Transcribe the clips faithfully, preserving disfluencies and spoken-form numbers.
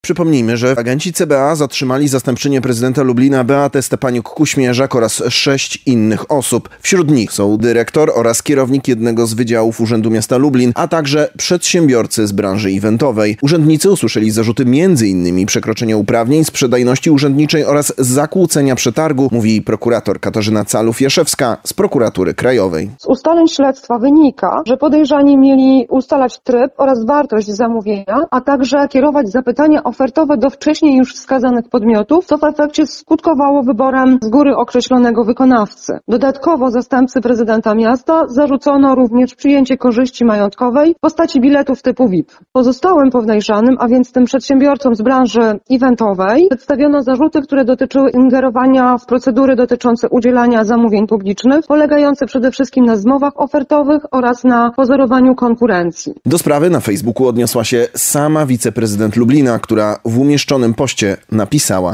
Przypomnijmy, że agenci C B A zatrzymali zastępczynię prezydenta Lublina Beatę Stepaniuk-Kuśmierzak oraz sześć innych osób. Wśród nich są dyrektor oraz kierownik jednego z wydziałów Urzędu Miasta Lublin, a także przedsiębiorcy z branży eventowej. Urzędnicy usłyszeli zarzuty między innymi przekroczenia uprawnień, sprzedajności urzędniczej oraz zakłócenia przetargu, mówi prokurator Katarzyna Calów-Jaszewska z Prokuratury Krajowej. Z ustaleń śledztwa wynika, że podejrzani mieli ustalać tryb oraz wartość zamówienia, a także kierować zapytania ofertowe do wcześniej już wskazanych podmiotów, co w efekcie skutkowało wyborem z góry określonego wykonawcy. Dodatkowo zastępcy prezydenta miasta zarzucono również przyjęcie korzyści majątkowej w postaci biletów typu V I P. Pozostałym podejrzanym, a więc tym przedsiębiorcom z branży eventowej, przedstawiono zarzuty, które dotyczyły ingerowania w procedury dotyczące udzielania zamówień publicznych, polegające przede wszystkim na zmowach ofertowych oraz na pozorowaniu konkurencji. Do sprawy na Facebooku odniosła się sama wiceprezydent Lublina, która w umieszczonym poście napisała: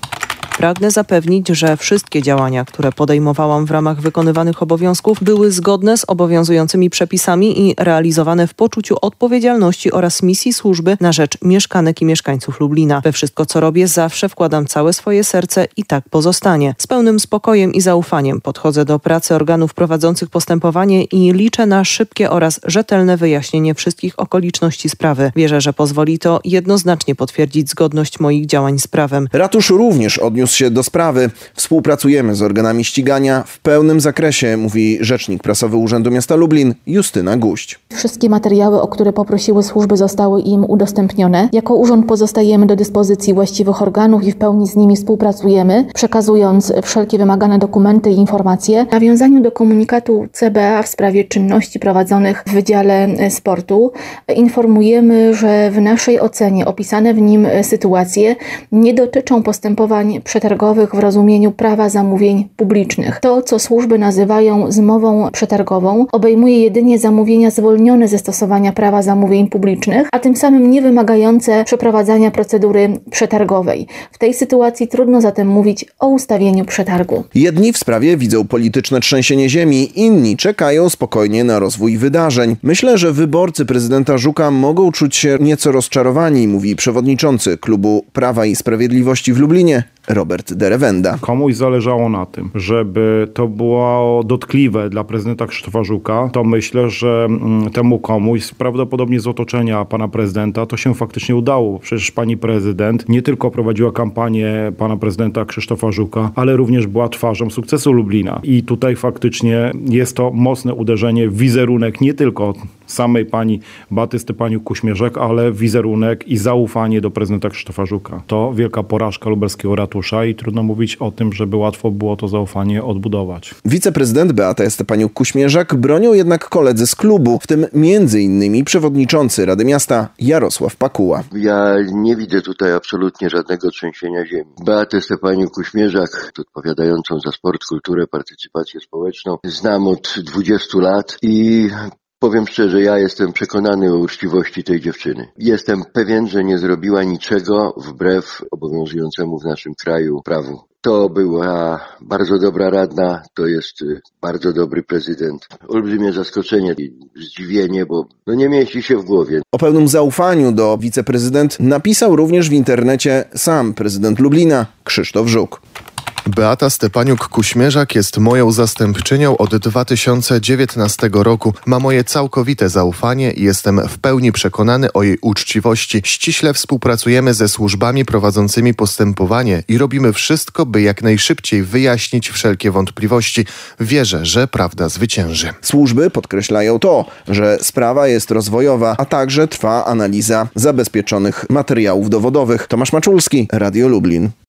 Pragnę zapewnić, że wszystkie działania, które podejmowałam w ramach wykonywanych obowiązków, były zgodne z obowiązującymi przepisami i realizowane w poczuciu odpowiedzialności oraz misji służby na rzecz mieszkanek i mieszkańców Lublina. We wszystko, co robię, zawsze wkładam całe swoje serce i tak pozostanie. Z pełnym spokojem i zaufaniem podchodzę do pracy organów prowadzących postępowanie i liczę na szybkie oraz rzetelne wyjaśnienie wszystkich okoliczności sprawy. Wierzę, że pozwoli to jednoznacznie potwierdzić zgodność moich działań z prawem. Ratusz również odniósł się do sprawy. Współpracujemy z organami ścigania w pełnym zakresie, mówi rzecznik prasowy Urzędu Miasta Lublin Justyna Guść. Wszystkie materiały, o które poprosiły służby, zostały im udostępnione. Jako urząd pozostajemy do dyspozycji właściwych organów i w pełni z nimi współpracujemy, przekazując wszelkie wymagane dokumenty i informacje. W nawiązaniu do komunikatu C B A w sprawie czynności prowadzonych w Wydziale Sportu informujemy, że w naszej ocenie opisane w nim sytuacje nie dotyczą postępowań przetargowych w rozumieniu prawa zamówień publicznych. To, co służby nazywają zmową przetargową, obejmuje jedynie zamówienia zwolnione ze stosowania prawa zamówień publicznych, a tym samym nie wymagające przeprowadzania procedury przetargowej. W tej sytuacji trudno zatem mówić o ustawieniu przetargu. Jedni w sprawie widzą polityczne trzęsienie ziemi, inni czekają spokojnie na rozwój wydarzeń. Myślę, że wyborcy prezydenta Żuka mogą czuć się nieco rozczarowani, mówi przewodniczący klubu Prawa i Sprawiedliwości w Lublinie Robert Derewenda. Komuś zależało na tym, żeby to było dotkliwe dla prezydenta Krzysztofa Żuka, to myślę, że temu komuś, prawdopodobnie z otoczenia pana prezydenta, to się faktycznie udało. Przecież pani prezydent nie tylko prowadziła kampanię pana prezydenta Krzysztofa Żuka, ale również była twarzą sukcesu Lublina. I tutaj faktycznie jest to mocne uderzenie w wizerunek nie tylko samej pani Beaty Stepaniuk-Kuśmierzak, ale wizerunek i zaufanie do prezydenta Krzysztofa Żuka. To wielka porażka lubelskiego ratusza i trudno mówić o tym, żeby łatwo było to zaufanie odbudować. Wiceprezydent Beatę Stepaniuk-Kuśmierzak bronią jednak koledzy z klubu, w tym między innymi przewodniczący Rady Miasta Jarosław Pakuła. Ja nie widzę tutaj absolutnie żadnego trzęsienia ziemi. Beatę Stepaniuk-Kuśmierzak, odpowiadającą za sport, kulturę, partycypację społeczną, znam od dwudziestu lat i powiem szczerze, ja jestem przekonany o uczciwości tej dziewczyny. Jestem pewien, że nie zrobiła niczego wbrew obowiązującemu w naszym kraju prawu. To była bardzo dobra radna, to jest bardzo dobry prezydent. Olbrzymie zaskoczenie i zdziwienie, bo no nie mieści się w głowie. O pełnym zaufaniu do wiceprezydent napisał również w internecie sam prezydent Lublina Krzysztof Żuk. Beata Stepaniuk-Kuśmierzak jest moją zastępczynią od dwa tysiące dziewiętnastego roku. Ma moje całkowite zaufanie i jestem w pełni przekonany o jej uczciwości. Ściśle współpracujemy ze służbami prowadzącymi postępowanie i robimy wszystko, by jak najszybciej wyjaśnić wszelkie wątpliwości. Wierzę, że prawda zwycięży. Służby podkreślają to, że sprawa jest rozwojowa, a także trwa analiza zabezpieczonych materiałów dowodowych. Tomasz Maczulski, Radio Lublin.